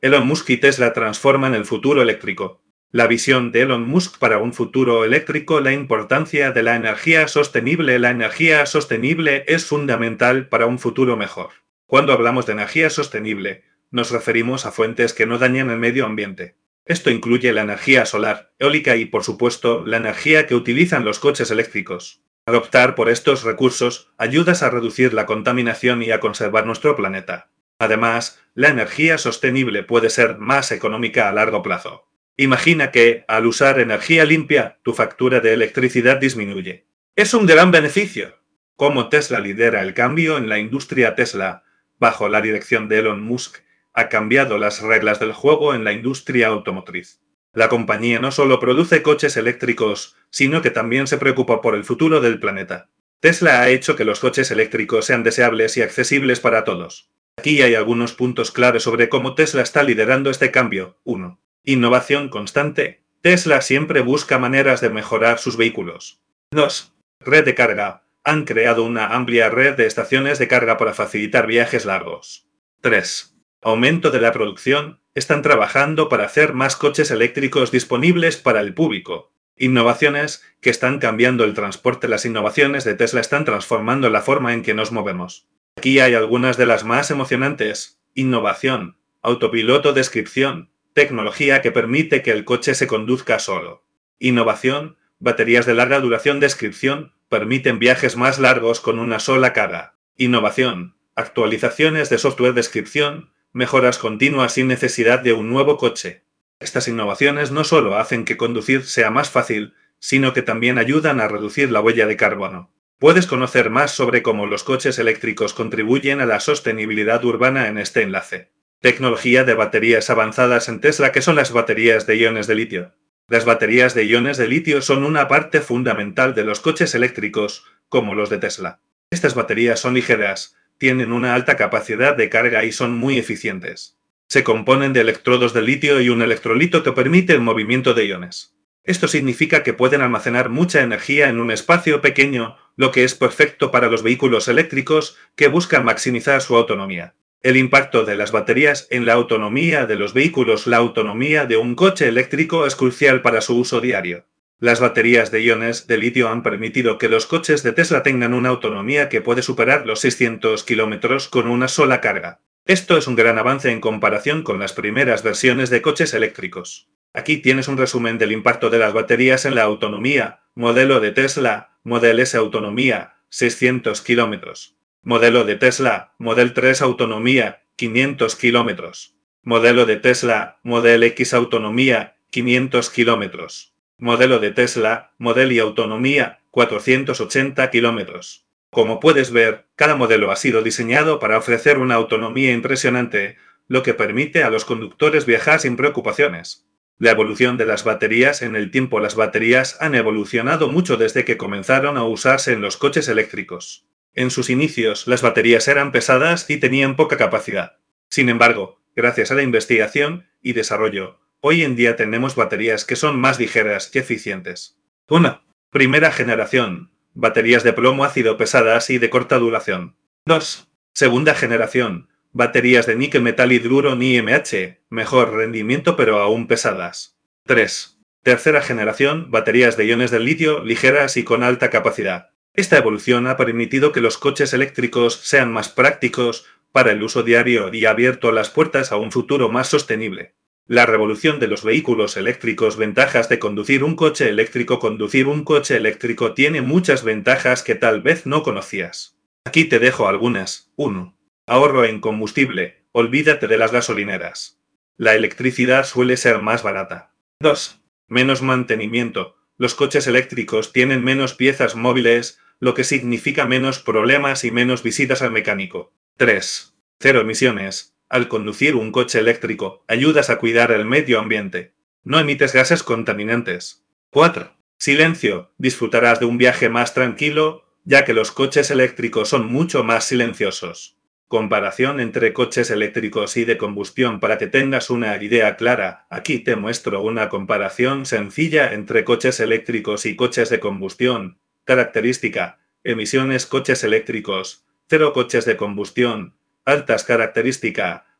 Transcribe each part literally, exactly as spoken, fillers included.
Elon Musk y Tesla transforman el futuro eléctrico. La visión de Elon Musk para un futuro eléctrico, la importancia de la energía sostenible. La energía sostenible es fundamental para un futuro mejor. Cuando hablamos de energía sostenible, nos referimos a fuentes que no dañan el medio ambiente. Esto incluye la energía solar, eólica y, por supuesto, la energía que utilizan los coches eléctricos. Al optar por estos recursos, ayudas a reducir la contaminación y a conservar nuestro planeta. Además, la energía sostenible puede ser más económica a largo plazo. Imagina que, al usar energía limpia, tu factura de electricidad disminuye. Es un gran beneficio. Como Tesla lidera el cambio en la industria, Tesla, bajo la dirección de Elon Musk, ha cambiado las reglas del juego en la industria automotriz. La compañía no solo produce coches eléctricos, sino que también se preocupa por el futuro del planeta. Tesla ha hecho que los coches eléctricos sean deseables y accesibles para todos. Aquí hay algunos puntos claves sobre cómo Tesla está liderando este cambio. uno. Innovación constante. Tesla siempre busca maneras de mejorar sus vehículos. dos. Red de carga. Han creado una amplia red de estaciones de carga para facilitar viajes largos. tres. Aumento de la producción. Están trabajando para hacer más coches eléctricos disponibles para el público. Innovaciones que están cambiando el transporte. Las innovaciones de Tesla están transformando la forma en que nos movemos. Aquí hay algunas de las más emocionantes. Innovación. Autopiloto descripción. Tecnología que permite que el coche se conduzca solo. Innovación. Baterías de larga duración. Descripción. Permiten viajes más largos con una sola carga. Innovación. Actualizaciones de software. Descripción. Mejoras continuas sin necesidad de un nuevo coche. Estas innovaciones no solo hacen que conducir sea más fácil, sino que también ayudan a reducir la huella de carbono. Puedes conocer más sobre cómo los coches eléctricos contribuyen a la sostenibilidad urbana en este enlace. Tecnología de baterías avanzadas en Tesla. ¿Qué son las baterías de iones de litio? Las baterías de iones de litio son una parte fundamental de los coches eléctricos, como los de Tesla. Estas baterías son ligeras, tienen una alta capacidad de carga y son muy eficientes. Se componen de electrodos de litio y un electrolito que permite el movimiento de iones. Esto significa que pueden almacenar mucha energía en un espacio pequeño, lo que es perfecto para los vehículos eléctricos que buscan maximizar su autonomía. El impacto de las baterías en la autonomía de los vehículos. La autonomía de un coche eléctrico es crucial para su uso diario. Las baterías de iones de litio han permitido que los coches de Tesla tengan una autonomía que puede superar los seiscientos kilómetros con una sola carga. Esto es un gran avance en comparación con las primeras versiones de coches eléctricos. Aquí tienes un resumen del impacto de las baterías en la autonomía. Modelo de Tesla, Model S autonomía, seiscientos kilómetros. Modelo de Tesla, Model tres autonomía, quinientos kilómetros. Modelo de Tesla, Model X autonomía, quinientos kilómetros. Modelo de Tesla, Model Y autonomía, cuatrocientos ochenta kilómetros. Como puedes ver, cada modelo ha sido diseñado para ofrecer una autonomía impresionante, lo que permite a los conductores viajar sin preocupaciones. La evolución de las baterías. En el tiempo, las baterías han evolucionado mucho desde que comenzaron a usarse en los coches eléctricos. En sus inicios, las baterías eran pesadas y tenían poca capacidad. Sin embargo, gracias a la investigación y desarrollo, hoy en día tenemos baterías que son más ligeras y eficientes. uno. Primera generación. Baterías de plomo ácido pesadas y de corta duración. dos. Segunda generación. Baterías de níquel metal hidruro N I M H. Mejor rendimiento pero aún pesadas. tres. Tercera generación. Baterías de iones de litio ligeras y con alta capacidad. Esta evolución ha permitido que los coches eléctricos sean más prácticos para el uso diario y ha abierto las puertas a un futuro más sostenible. La revolución de los vehículos eléctricos. Ventajas de conducir un coche eléctrico. Conducir un coche eléctrico tiene muchas ventajas que tal vez no conocías. Aquí te dejo algunas. uno. Ahorro en combustible. Olvídate de las gasolineras. La electricidad suele ser más barata. dos. Menos mantenimiento. Los coches eléctricos tienen menos piezas móviles, lo que significa menos problemas y menos visitas al mecánico. tres. Cero emisiones. Al conducir un coche eléctrico, ayudas a cuidar el medio ambiente. No emites gases contaminantes. cuatro. Silencio. Disfrutarás de un viaje más tranquilo, ya que los coches eléctricos son mucho más silenciosos. Comparación entre coches eléctricos y de combustión. Para que tengas una idea clara, aquí te muestro una comparación sencilla entre coches eléctricos y coches de combustión. Característica: emisiones coches eléctricos, cero coches de combustión. Altas característica: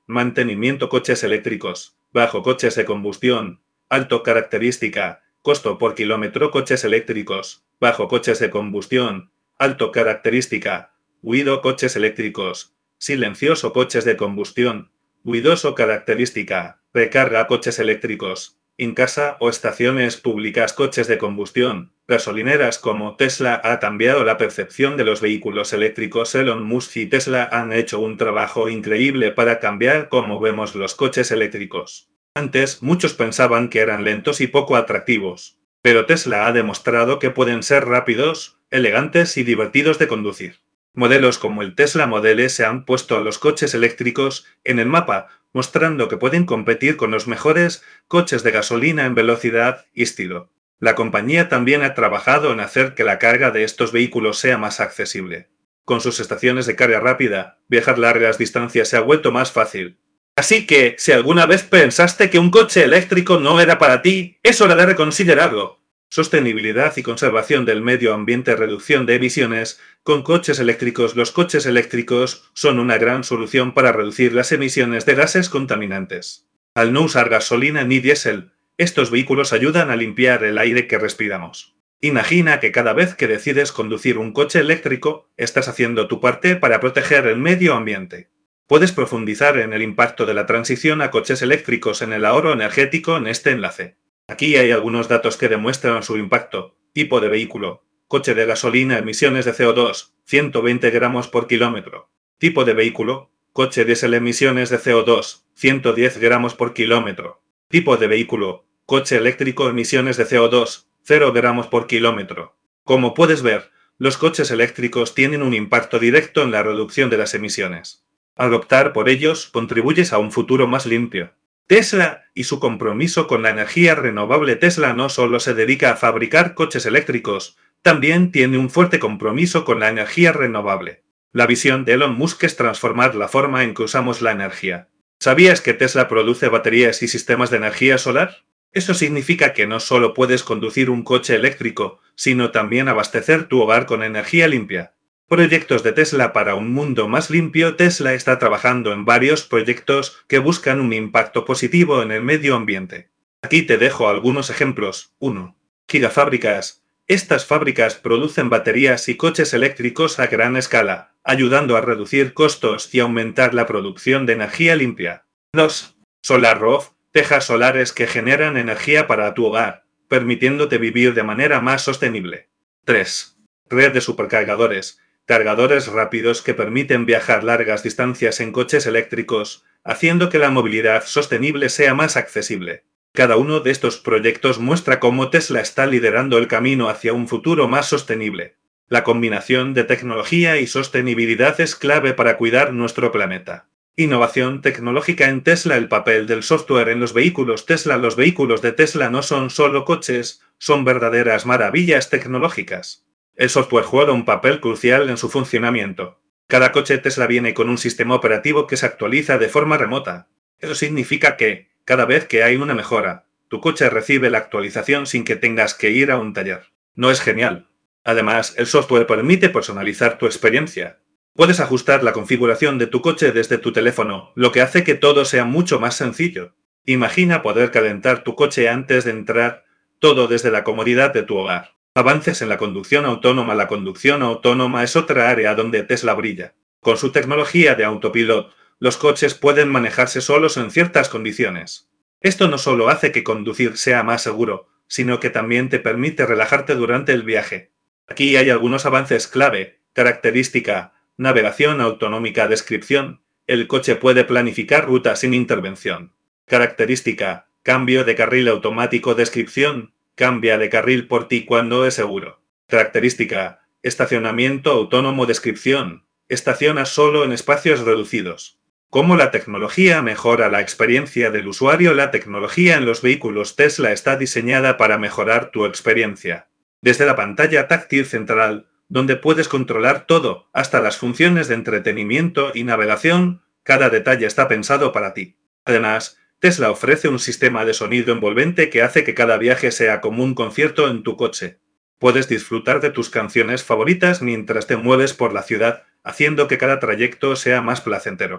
mantenimiento coches eléctricos, bajo coches de combustión, alto característica, costo por kilómetro coches eléctricos, bajo coches de combustión, alto característica, ruido coches eléctricos, silencioso coches de combustión, ruidoso característica, recarga coches eléctricos, en casa o estaciones públicas coches de combustión, gasolineras como Tesla ha cambiado la percepción de los vehículos eléctricos. Elon Musk y Tesla han hecho un trabajo increíble para cambiar cómo vemos los coches eléctricos. Antes, muchos pensaban que eran lentos y poco atractivos, pero Tesla ha demostrado que pueden ser rápidos, elegantes y divertidos de conducir. Modelos como el Tesla Model S han puesto a los coches eléctricos en el mapa, mostrando que pueden competir con los mejores coches de gasolina en velocidad y estilo. La compañía también ha trabajado en hacer que la carga de estos vehículos sea más accesible. Con sus estaciones de carga rápida, viajar largas distancias se ha vuelto más fácil. Así que, si alguna vez pensaste que un coche eléctrico no era para ti, es hora de reconsiderarlo. Sostenibilidad y conservación del medio ambiente, reducción de emisiones. Con coches eléctricos, los coches eléctricos son una gran solución para reducir las emisiones de gases contaminantes. Al no usar gasolina ni diésel, estos vehículos ayudan a limpiar el aire que respiramos. Imagina que cada vez que decides conducir un coche eléctrico, estás haciendo tu parte para proteger el medio ambiente. Puedes profundizar en el impacto de la transición a coches eléctricos en el ahorro energético en este enlace. Aquí hay algunos datos que demuestran su impacto. Tipo de vehículo. Coche de gasolina, emisiones de C O dos, ciento veinte gramos por kilómetro. Tipo de vehículo. Coche diésel, emisiones de C O dos, ciento diez gramos por kilómetro. Tipo de vehículo. Coche eléctrico, emisiones de C O dos, cero gramos por kilómetro. Como puedes ver, los coches eléctricos tienen un impacto directo en la reducción de las emisiones. Al optar por ellos, contribuyes a un futuro más limpio. Tesla y su compromiso con la energía renovable. Tesla no solo se dedica a fabricar coches eléctricos, también tiene un fuerte compromiso con la energía renovable. La visión de Elon Musk es transformar la forma en que usamos la energía. ¿Sabías que Tesla produce baterías y sistemas de energía solar? Eso significa que no solo puedes conducir un coche eléctrico, sino también abastecer tu hogar con energía limpia. Proyectos de Tesla para un mundo más limpio. Tesla está trabajando en varios proyectos que buscan un impacto positivo en el medio ambiente. Aquí te dejo algunos ejemplos. uno. Gigafábricas. Estas fábricas producen baterías y coches eléctricos a gran escala, ayudando a reducir costos y aumentar la producción de energía limpia. dos. Solar Roof. Tejas solares que generan energía para tu hogar, permitiéndote vivir de manera más sostenible. tres. Red de supercargadores. Cargadores rápidos que permiten viajar largas distancias en coches eléctricos, haciendo que la movilidad sostenible sea más accesible. Cada uno de estos proyectos muestra cómo Tesla está liderando el camino hacia un futuro más sostenible. La combinación de tecnología y sostenibilidad es clave para cuidar nuestro planeta. Innovación tecnológica en Tesla. El papel del software en los vehículos Tesla. Los vehículos de Tesla no son solo coches, son verdaderas maravillas tecnológicas. El software juega un papel crucial en su funcionamiento. Cada coche Tesla viene con un sistema operativo que se actualiza de forma remota. Eso significa que, cada vez que hay una mejora, tu coche recibe la actualización sin que tengas que ir a un taller. ¿No es genial? Además, el software permite personalizar tu experiencia. Puedes ajustar la configuración de tu coche desde tu teléfono, lo que hace que todo sea mucho más sencillo. Imagina poder calentar tu coche antes de entrar, todo desde la comodidad de tu hogar. Avances en la conducción autónoma. La conducción autónoma es otra área donde Tesla brilla. Con su tecnología de autopilot, los coches pueden manejarse solos en ciertas condiciones. Esto no solo hace que conducir sea más seguro, sino que también te permite relajarte durante el viaje. Aquí hay algunos avances clave. Característica: navegación autonómica. Descripción: el coche puede planificar rutas sin intervención. Característica: cambio de carril automático. Descripción: cambia de carril por ti cuando es seguro. Característica: estacionamiento autónomo. Descripción: estaciona solo en espacios reducidos. ¿Cómo la tecnología mejora la experiencia del usuario? La tecnología en los vehículos Tesla está diseñada para mejorar tu experiencia. Desde la pantalla táctil central, donde puedes controlar todo, hasta las funciones de entretenimiento y navegación, cada detalle está pensado para ti. Además, Tesla ofrece un sistema de sonido envolvente que hace que cada viaje sea como un concierto en tu coche. Puedes disfrutar de tus canciones favoritas mientras te mueves por la ciudad, haciendo que cada trayecto sea más placentero.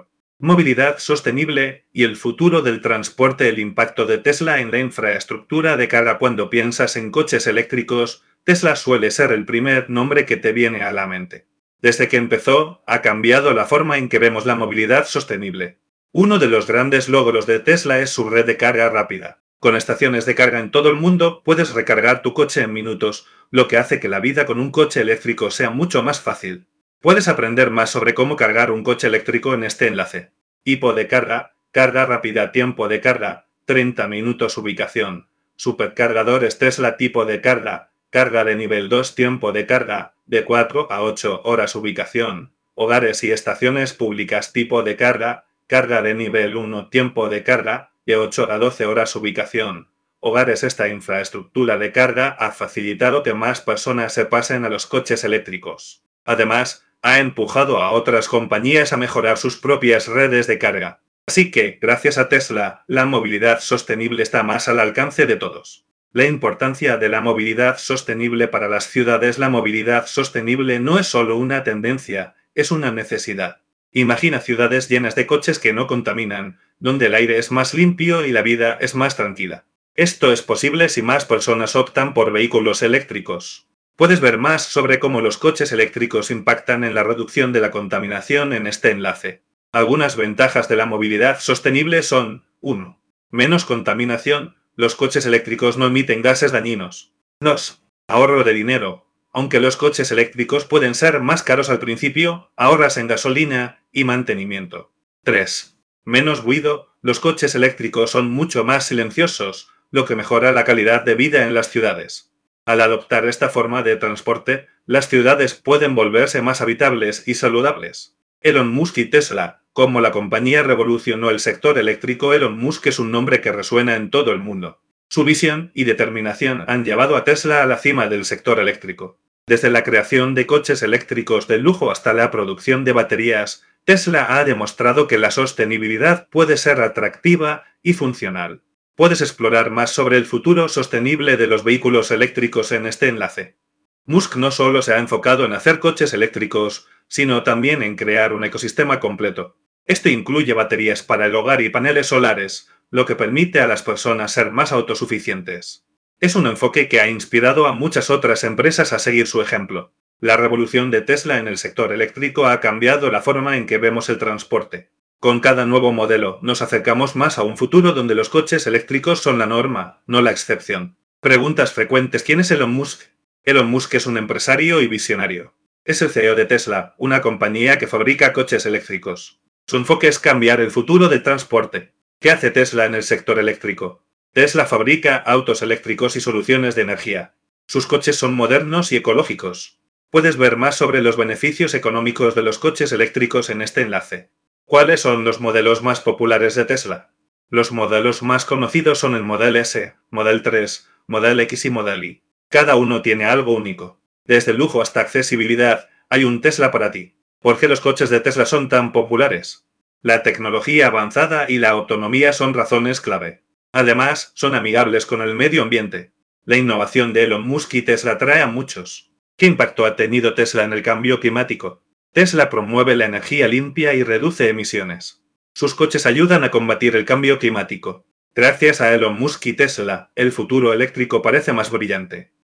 movilidad sostenible y el futuro del transporte. El impacto de Tesla en la infraestructura de carga. Cuando piensas en coches eléctricos, Tesla suele ser el primer nombre que te viene a la mente. Desde que empezó, ha cambiado la forma en que vemos la movilidad sostenible. Uno de los grandes logros de Tesla es su red de carga rápida. Con estaciones de carga en todo el mundo, puedes recargar tu coche en minutos, lo que hace que la vida con un coche eléctrico sea mucho más fácil. Puedes aprender más sobre cómo cargar un coche eléctrico en este enlace. Tipo de carga, carga rápida, tiempo de carga, treinta minutos, ubicación. Supercargadores Tesla, tipo de carga, carga de nivel dos, tiempo de carga, de cuatro a ocho horas, ubicación. Hogares y estaciones públicas, tipo de carga, carga de nivel uno, tiempo de carga, de ocho a doce horas, ubicación. Hogares. Esta infraestructura de carga ha facilitado que más personas se pasen a los coches eléctricos. Además, ha empujado a otras compañías a mejorar sus propias redes de carga. Así que, gracias a Tesla, la movilidad sostenible está más al alcance de todos. La importancia de la movilidad sostenible para las ciudades. La movilidad sostenible no es solo una tendencia, es una necesidad. Imagina ciudades llenas de coches que no contaminan, donde el aire es más limpio y la vida es más tranquila. Esto es posible si más personas optan por vehículos eléctricos. Puedes ver más sobre cómo los coches eléctricos impactan en la reducción de la contaminación en este enlace. Algunas ventajas de la movilidad sostenible son: uno. Menos contaminación. Los coches eléctricos no emiten gases dañinos. dos. Ahorro de dinero. Aunque los coches eléctricos pueden ser más caros al principio, ahorras en gasolina y mantenimiento. tres. Menos ruido. Los coches eléctricos son mucho más silenciosos, lo que mejora la calidad de vida en las ciudades. Al adoptar esta forma de transporte, las ciudades pueden volverse más habitables y saludables. Elon Musk y Tesla. Como la compañía revolucionó el sector eléctrico, Elon Musk es un nombre que resuena en todo el mundo. Su visión y determinación han llevado a Tesla a la cima del sector eléctrico. Desde la creación de coches eléctricos de lujo hasta la producción de baterías, Tesla ha demostrado que la sostenibilidad puede ser atractiva y funcional. Puedes explorar más sobre el futuro sostenible de los vehículos eléctricos en este enlace. Musk no solo se ha enfocado en hacer coches eléctricos, sino también en crear un ecosistema completo. Este incluye baterías para el hogar y paneles solares, lo que permite a las personas ser más autosuficientes. Es un enfoque que ha inspirado a muchas otras empresas a seguir su ejemplo. La revolución de Tesla en el sector eléctrico ha cambiado la forma en que vemos el transporte. Con cada nuevo modelo, nos acercamos más a un futuro donde los coches eléctricos son la norma, no la excepción. Preguntas frecuentes: ¿quién es Elon Musk? Elon Musk es un empresario y visionario. Es el C E O de Tesla, una compañía que fabrica coches eléctricos. Su enfoque es cambiar el futuro del transporte. ¿Qué hace Tesla en el sector eléctrico? Tesla fabrica autos eléctricos y soluciones de energía. Sus coches son modernos y ecológicos. Puedes ver más sobre los beneficios económicos de los coches eléctricos en este enlace. ¿Cuáles son los modelos más populares de Tesla? Los modelos más conocidos son el Model S, Model tres, Model X y Model Y. Cada uno tiene algo único. Desde el lujo hasta accesibilidad, hay un Tesla para ti. ¿Por qué los coches de Tesla son tan populares? La tecnología avanzada y la autonomía son razones clave. Además, son amigables con el medio ambiente. La innovación de Elon Musk y Tesla atrae a muchos. ¿Qué impacto ha tenido Tesla en el cambio climático? Tesla promueve la energía limpia y reduce emisiones. Sus coches ayudan a combatir el cambio climático. Gracias a Elon Musk y Tesla, el futuro eléctrico parece más brillante.